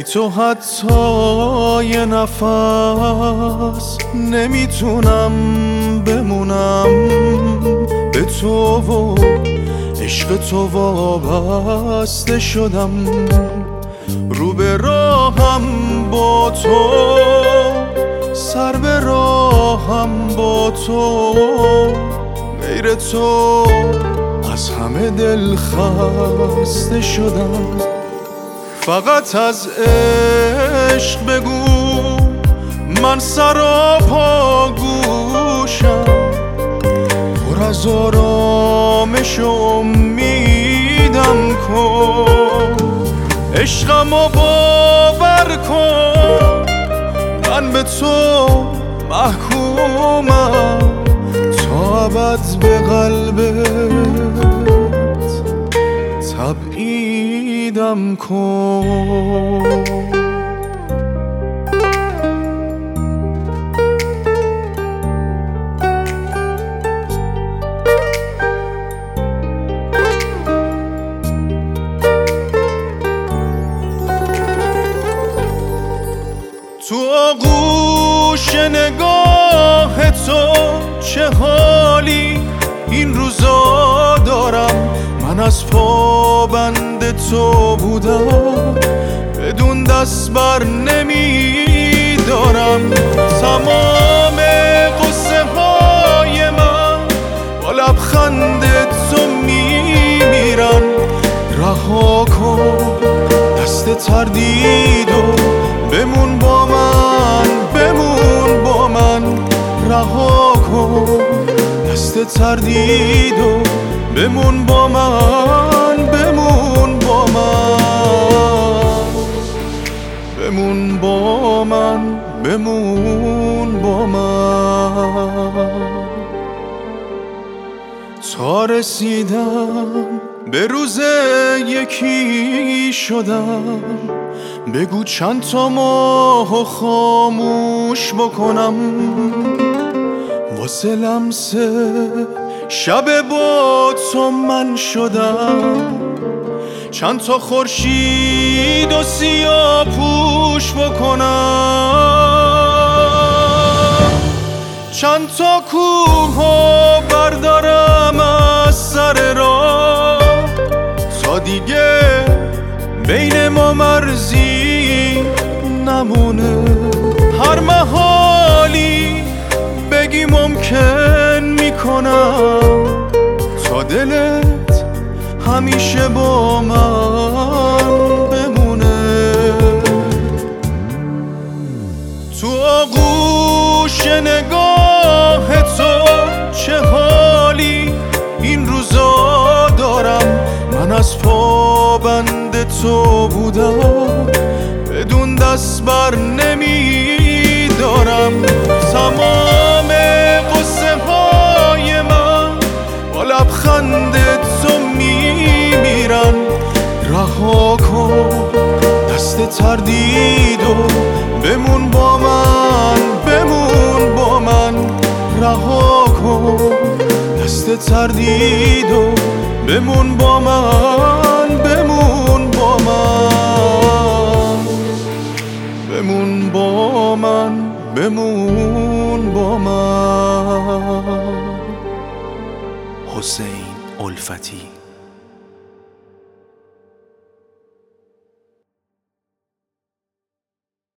بی تو حتی یه نفس نمیتونم بمونم. به تو و عشق تو وابسته شدم. رو به راهم با تو، سر به راهم با تو. غیر تو از همه دل خسته شدم. فقط از عشق بگو من سراپا گوشم. پر از آرامش و امیدم کن. عشقمو باور کن من به تو محکومم. تا ابد به قلبت تبعیدم کن. تو آغوش نگاه تو چه حالی این روزا دارم. من از پابند تو بودم، بدون دست بر نمیدارم. تمام قصه های من با لبخند تو میمیرن. رها کن دست تردید و بمون با من، بمون با من. رها کن دست تردید و بمون با من، بمون با من. بمون با من، بمون با من. تا رسیدم به روز یکی شدم. بگو چند تا ماهو خاموش بکنم. واسه لمسه شب با تو من شدم. چند تا خورشید و سیاه پوش بکنم. چند تا کوهو بردارم از سر راه. تا دیگه بین ما مرزی نمونه. هر محالی بگی ممکن میکنم. تا دلت همیشه با من بمونه. تو آغوش نگاه تو چه حالی این روزا دارم. من از پابند تو بودم، بدون دست بر نمیدارم. تمام قصه های من با لبخند تو میمیرن. رها کن دست تردید و بمون با من، بمون با من. رها کن دست تردید و بمون با من، بمون با من. بمون با من، بمون با من. حسین الفتی.